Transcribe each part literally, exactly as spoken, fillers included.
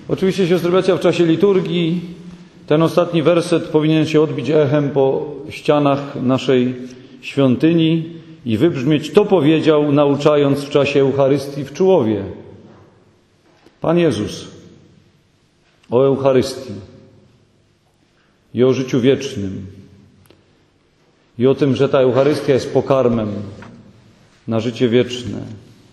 Oczywiście, siostry bracia, w czasie liturgii ten ostatni werset powinien się odbić echem po ścianach naszej świątyni i wybrzmieć: to powiedział, nauczając w czasie Eucharystii w Czułowie Pan Jezus o Eucharystii i o życiu wiecznym i o tym, że ta Eucharystia jest pokarmem na życie wieczne.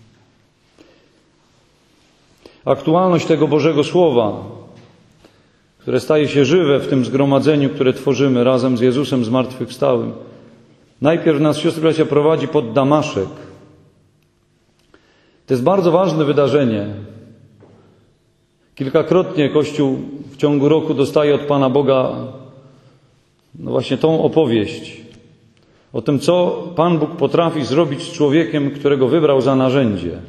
Aktualność tego Bożego Słowa, które staje się żywe w tym zgromadzeniu, które tworzymy razem z Jezusem zmartwychwstałym, najpierw nas, siostry bracia, prowadzi pod Damaszek. To jest bardzo ważne wydarzenie. Kilkakrotnie Kościół w ciągu roku dostaje od Pana Boga no właśnie tą opowieść o tym, co Pan Bóg potrafi zrobić z człowiekiem, którego wybrał za narzędzie.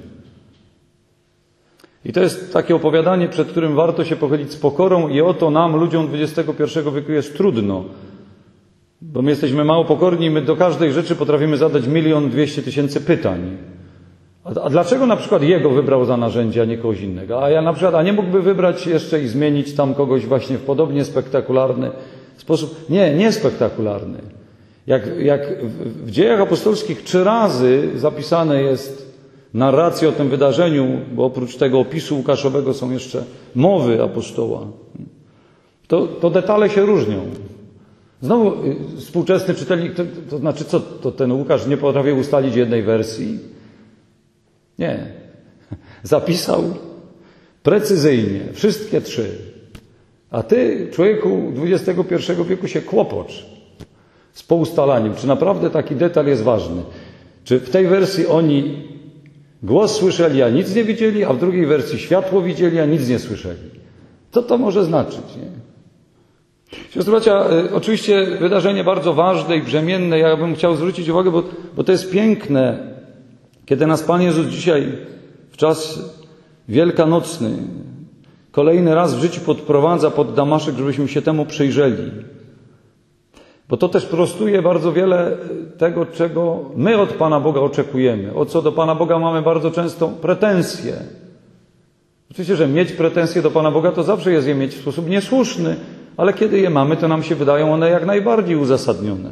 I to jest takie opowiadanie, przed którym warto się pochylić z pokorą, i oto nam, ludziom dwudziestego pierwszego wieku, jest trudno, bo my jesteśmy mało pokorni i my do każdej rzeczy potrafimy zadać milion dwieście tysięcy pytań. A, a dlaczego na przykład jego wybrał za narzędzie, a nie kogoś innego? A ja na przykład, a nie mógłby wybrać jeszcze i zmienić tam kogoś właśnie w podobnie spektakularny sposób? Nie, nie spektakularny. Jak, jak w, w Dziejach Apostolskich trzy razy zapisane jest narracja o tym wydarzeniu, bo oprócz tego opisu Łukaszowego są jeszcze mowy apostoła, to, to detale się różnią. Znowu współczesny czytelnik, to, to znaczy co, to ten Łukasz nie potrafił ustalić jednej wersji? Nie. Zapisał precyzyjnie wszystkie trzy. A ty, człowieku dwudziestego pierwszego wieku, się kłopocz z poustalaniem, czy naprawdę taki detal jest ważny. Czy w tej wersji oni głos słyszeli, a nic nie widzieli, a w drugiej wersji światło widzieli, a nic nie słyszeli. Co to może znaczyć? Nie? Siostry bracia, oczywiście wydarzenie bardzo ważne i brzemienne. Ja bym chciał zwrócić uwagę, bo, bo to jest piękne, kiedy nas Pan Jezus dzisiaj w czas wielkanocny kolejny raz w życiu podprowadza pod Damaszek, żebyśmy się temu przyjrzeli. Bo to też prostuje bardzo wiele tego, czego my od Pana Boga oczekujemy. O co do Pana Boga mamy bardzo często pretensje. Oczywiście, że mieć pretensje do Pana Boga to zawsze jest je mieć w sposób niesłuszny, ale kiedy je mamy, to nam się wydają one jak najbardziej uzasadnione.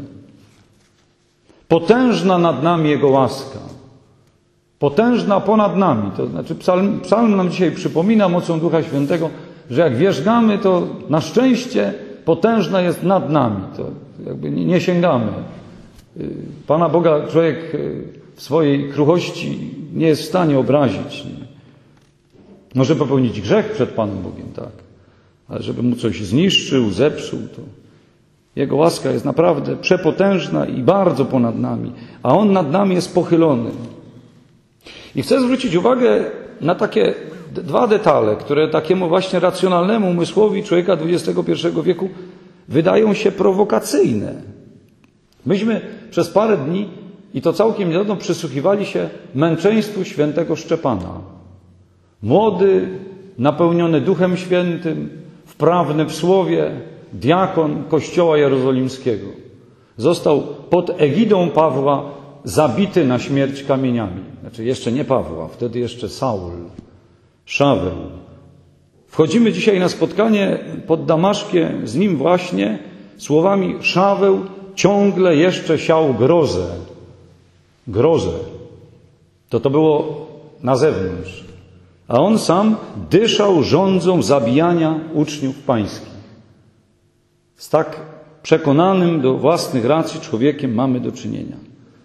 Potężna nad nami Jego łaska. Potężna ponad nami. To znaczy psalm, psalm nam dzisiaj przypomina mocą Ducha Świętego, że jak wierzgamy, to na szczęście potężna jest nad nami. To jakby nie sięgamy. Pana Boga człowiek w swojej kruchości nie jest w stanie obrazić. Może popełnić grzech przed Panem Bogiem, tak. Ale żeby mu coś zniszczył, zepsuł, to Jego łaska jest naprawdę przepotężna i bardzo ponad nami. A On nad nami jest pochylony. I chcę zwrócić uwagę na takie dwa detale, które takiemu właśnie racjonalnemu umysłowi człowieka dwudziestego pierwszego wieku wydają się prowokacyjne. Myśmy przez parę dni, i to całkiem niedawno, przysłuchiwali się męczeństwu świętego Szczepana. Młody, napełniony Duchem Świętym, wprawny w słowie, diakon Kościoła Jerozolimskiego. Został pod egidą Pawła zabity na śmierć kamieniami. Znaczy jeszcze nie Pawła, wtedy jeszcze Saul, Szaweł. Wchodzimy dzisiaj na spotkanie pod Damaszkiem z nim właśnie słowami: Szaweł ciągle jeszcze siał grozę. Grozę. To to było na zewnątrz. A on sam dyszał żądzą zabijania uczniów pańskich. Z tak przekonanym do własnych racji człowiekiem mamy do czynienia.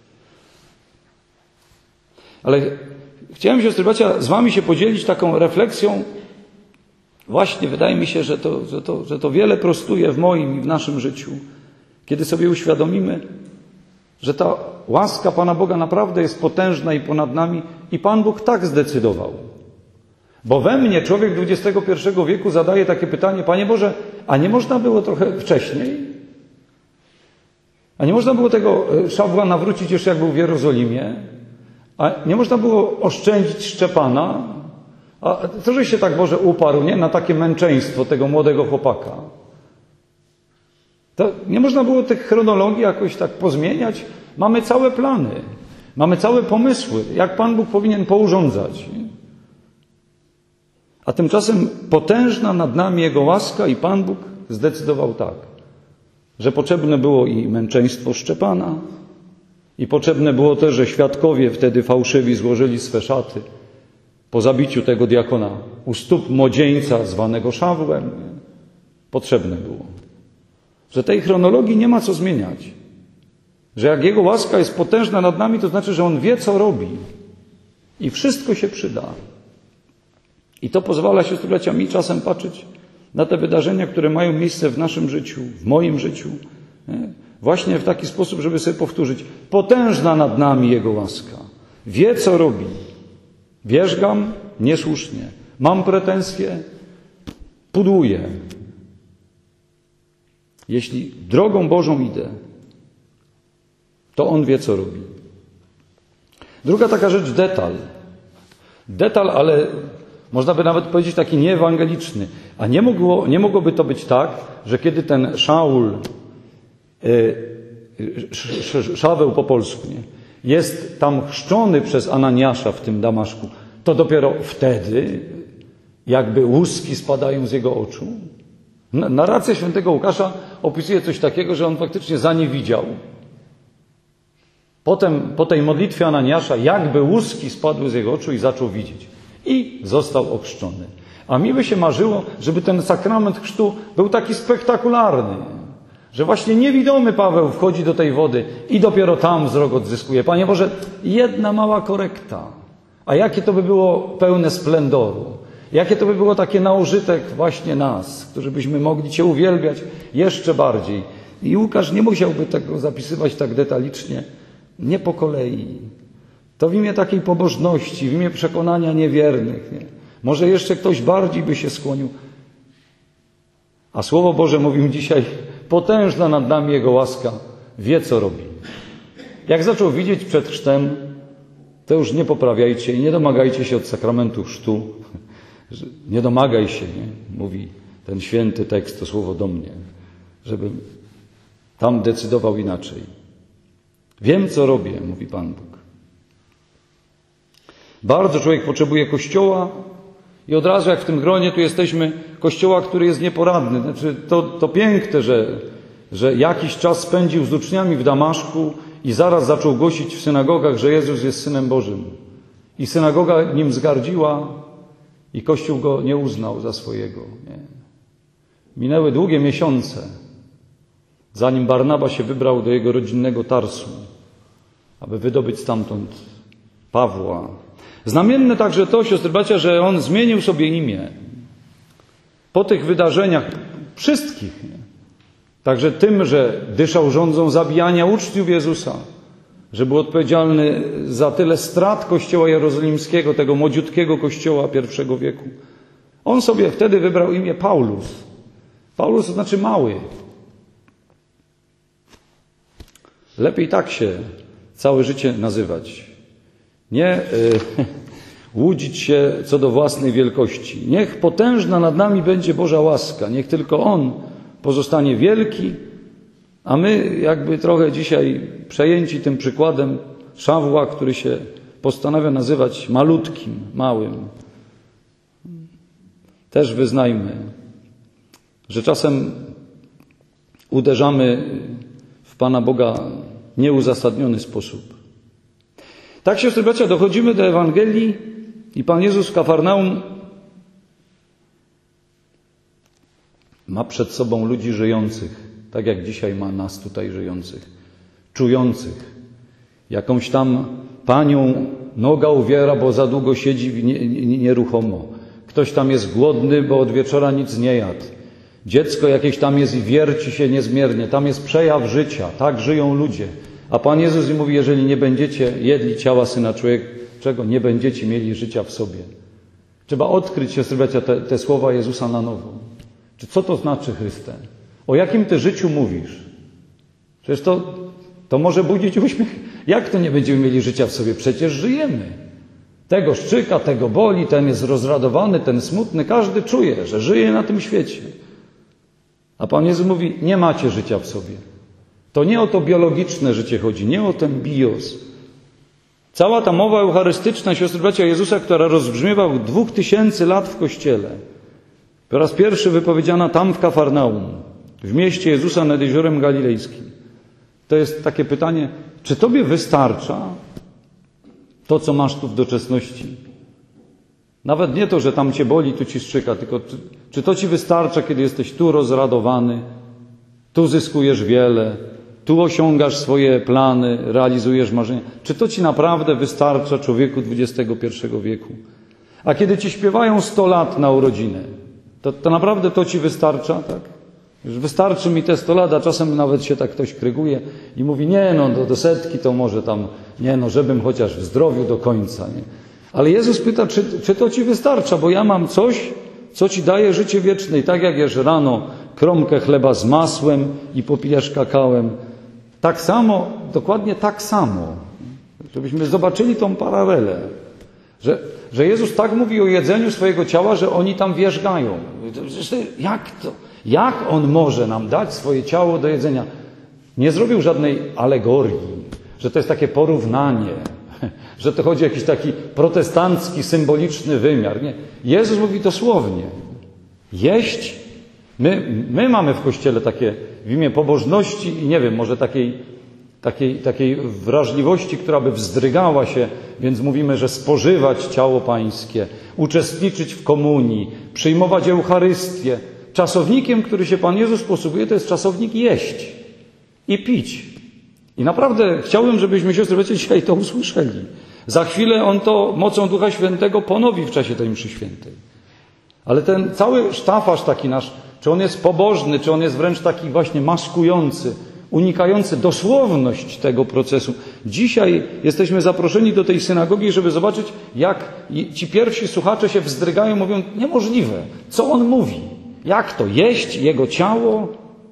Ale chciałem, siostry bracia, z wami się podzielić taką refleksją. Właśnie wydaje mi się, że to, że to, że to wiele prostuje w moim i w naszym życiu, kiedy sobie uświadomimy, że ta łaska Pana Boga naprawdę jest potężna i ponad nami i Pan Bóg tak zdecydował. Bo we mnie człowiek dwudziestego pierwszego wieku zadaje takie pytanie: Panie Boże, a nie można było trochę wcześniej? A nie można było tego Szawła nawrócić jeszcze jak był w Jerozolimie? A nie można było oszczędzić Szczepana? A co żeś się tak, Boże, uparł, nie? Na takie męczeństwo tego młodego chłopaka? To nie można było tych chronologii jakoś tak pozmieniać? Mamy całe plany, mamy całe pomysły, jak Pan Bóg powinien pourządzać. A tymczasem potężna nad nami Jego łaska i Pan Bóg zdecydował tak, że potrzebne było i męczeństwo Szczepana, i potrzebne było też, że świadkowie wtedy fałszywi złożyli swe szaty po zabiciu tego diakona u stóp młodzieńca zwanego Szawłem. Potrzebne było. Że tej chronologii nie ma co zmieniać. Że jak Jego łaska jest potężna nad nami, to znaczy, że On wie, co robi. I wszystko się przyda. I to pozwala, siostry bracia, mi czasem patrzeć na te wydarzenia, które mają miejsce w naszym życiu, w moim życiu. Nie? Właśnie w taki sposób, żeby sobie powtórzyć. Potężna nad nami Jego łaska. Wie, co robi. Wierzgam niesłusznie. Mam pretensje, pudłuję. Jeśli drogą Bożą idę, to On wie, co robi. Druga taka rzecz, detal. Detal, ale można by nawet powiedzieć taki nieewangeliczny. A nie, mogło, nie mogłoby to być tak, że kiedy ten Szaul, yy, Szaweł po polsku, nie, jest tam chrzczony przez Ananiasza w tym Damaszku, to dopiero wtedy jakby łuski spadają z jego oczu. Narracja świętego Łukasza opisuje coś takiego, że on faktycznie zaniewidział. Potem po tej modlitwie Ananiasza jakby łuski spadły z jego oczu i zaczął widzieć. I został ochrzczony. A mi by się marzyło, żeby ten sakrament chrztu był taki spektakularny. Że właśnie niewidomy Paweł wchodzi do tej wody i dopiero tam wzrok odzyskuje. Panie Boże, jedna mała korekta. A jakie to by było pełne splendoru. Jakie to by było takie na użytek właśnie nas, którzy byśmy mogli Cię uwielbiać jeszcze bardziej. I Łukasz nie musiałby tego zapisywać tak detalicznie. Nie po kolei. To w imię takiej pobożności, w imię przekonania niewiernych. Nie? Może jeszcze ktoś bardziej by się skłonił. A Słowo Boże mówi mi dzisiaj, potężna nad nami Jego łaska, wie, co robi. Jak zaczął widzieć przed chrztem, to już nie poprawiajcie i nie domagajcie się od sakramentu chrztu. Nie domagaj się, nie? Mówi ten święty tekst, to słowo do mnie, żebym tam decydował inaczej. Wiem, co robię, mówi Pan Bóg. Bardzo człowiek potrzebuje Kościoła i od razu jak w tym gronie tu jesteśmy, Kościoła, który jest nieporadny. Znaczy, to, to piękne, że, że jakiś czas spędził z uczniami w Damaszku i zaraz zaczął głosić w synagogach, że Jezus jest Synem Bożym. I synagoga nim zgardziła i Kościół go nie uznał za swojego. Nie. Minęły długie miesiące, zanim Barnaba się wybrał do jego rodzinnego Tarsu, aby wydobyć stamtąd Pawła. Znamienne także to, siostry bracia, że on zmienił sobie imię. Po tych wydarzeniach, wszystkich, nie? Także tym, że dyszał rządzą zabijania uczniów Jezusa, że był odpowiedzialny za tyle strat Kościoła Jerozolimskiego, tego młodziutkiego Kościoła pierwszego wieku. On sobie wtedy wybrał imię Paulus. Paulus to znaczy mały. Lepiej tak się całe życie nazywać. Nie y, łudzić się co do własnej wielkości. Niech potężna nad nami będzie Boża łaska. Niech tylko On pozostanie wielki, a my jakby trochę dzisiaj przejęci tym przykładem Szawła, który się postanawia nazywać malutkim, małym. Też wyznajmy, że czasem uderzamy w Pana Boga w nieuzasadniony sposób. Tak, siostry bracia, dochodzimy do Ewangelii i Pan Jezus w Kafarnaum ma przed sobą ludzi żyjących, tak jak dzisiaj ma nas tutaj żyjących, czujących. Jakąś tam panią noga uwiera, bo za długo siedzi nie, nie, nieruchomo. Ktoś tam jest głodny, bo od wieczora nic nie jadł. Dziecko jakieś tam jest i wierci się niezmiernie. Tam jest przejaw życia. Tak żyją ludzie. A Pan Jezus im mówi, jeżeli nie będziecie jedli ciała Syna Człowieczego, nie będziecie mieli życia w sobie. Trzeba odkryć, siostry bracia, te, te słowa Jezusa na nowo. Czy co to znaczy, Chryste? O jakim Ty życiu mówisz? Przecież to, to może budzić uśmiech. Jak to nie będziemy mieli życia w sobie? Przecież żyjemy. Tego szczyka, tego boli, ten jest rozradowany, ten smutny. Każdy czuje, że żyje na tym świecie. A Pan Jezus mówi, nie macie życia w sobie. To nie o to biologiczne życie chodzi, nie o ten bios. Cała ta mowa eucharystyczna, siostry bracia Jezusa, która rozbrzmiewa od dwóch tysięcy lat w Kościele, po raz pierwszy wypowiedziana tam w Kafarnaum, w mieście Jezusa nad Jeziorem Galilejskim. To jest takie pytanie, czy Tobie wystarcza to, co masz tu w doczesności? Nawet nie to, że tam Cię boli, tu Ci strzyka, tylko czy, czy to Ci wystarcza, kiedy jesteś tu rozradowany, tu zyskujesz wiele, tu osiągasz swoje plany, realizujesz marzenia. Czy to Ci naprawdę wystarcza, człowieku dwudziestego pierwszego wieku? A kiedy Ci śpiewają sto lat na urodzinę, to, to naprawdę to Ci wystarcza, tak? Już wystarczy mi te sto lat, a czasem nawet się tak ktoś kryguje i mówi, nie no, do, do setki to może tam, nie no, żebym chociaż w zdrowiu do końca, nie? Ale Jezus pyta, czy, czy to Ci wystarcza, bo ja mam coś, co Ci daje życie wieczne. I tak jak jesz rano kromkę chleba z masłem i popijasz kakałem, tak samo, dokładnie tak samo, żebyśmy zobaczyli tą paralelę, że, że Jezus tak mówi o jedzeniu swojego ciała, że oni tam wierzgają. Jak to? Jak On może nam dać swoje ciało do jedzenia? Nie zrobił żadnej alegorii, że to jest takie porównanie, że to chodzi o jakiś taki protestancki, symboliczny wymiar. Nie. Jezus mówi dosłownie. Jeść. My, my mamy w Kościele takie w imię pobożności i nie wiem, może takiej, takiej, takiej wrażliwości, która by wzdrygała się, więc mówimy, że spożywać ciało Pańskie, uczestniczyć w komunii, przyjmować Eucharystię. Czasownikiem, który się Pan Jezus posługuje, to jest czasownik jeść i pić. I naprawdę chciałbym, żebyśmy, siostry bracia, dzisiaj to usłyszeli. Za chwilę On to mocą Ducha Świętego ponowi w czasie tej mszy świętej. Ale ten cały sztafaż taki nasz, czy on jest pobożny, czy on jest wręcz taki właśnie maskujący, unikający dosłowność tego procesu. Dzisiaj jesteśmy zaproszeni do tej synagogi, żeby zobaczyć, jak ci pierwsi słuchacze się wzdrygają, mówią, niemożliwe. Co On mówi? Jak to? Jeść Jego ciało?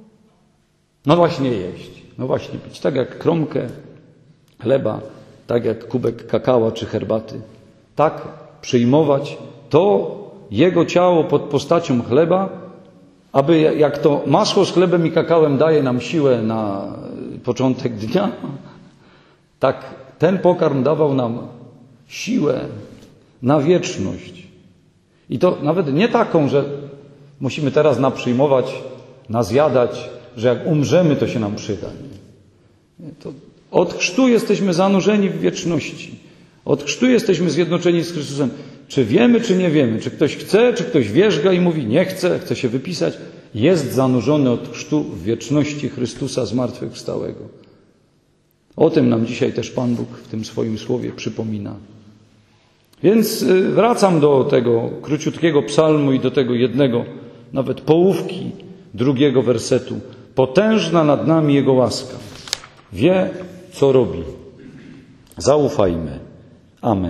No właśnie jeść. No właśnie pić. Tak jak kromkę chleba, tak jak kubek kakała czy herbaty. Tak przyjmować to Jego ciało pod postacią chleba, aby jak to masło z chlebem i kakałem daje nam siłę na początek dnia, tak ten pokarm dawał nam siłę na wieczność. I to nawet nie taką, że musimy teraz naprzyjmować, nazjadać, że jak umrzemy, to się nam przyda. Nie? To od chrztu jesteśmy zanurzeni w wieczności. Od chrztu jesteśmy zjednoczeni z Chrystusem. Czy wiemy, czy nie wiemy? Czy ktoś chce, czy ktoś wierzga i mówi nie chce, chce się wypisać? Jest zanurzony od chrztu w wieczności Chrystusa zmartwychwstałego. O tym nam dzisiaj też Pan Bóg w tym swoim słowie przypomina. Więc wracam do tego króciutkiego psalmu i do tego jednego, nawet połówki drugiego wersetu. Potężna nad nami Jego łaska. Wie, co robi. Zaufajmy. Amen.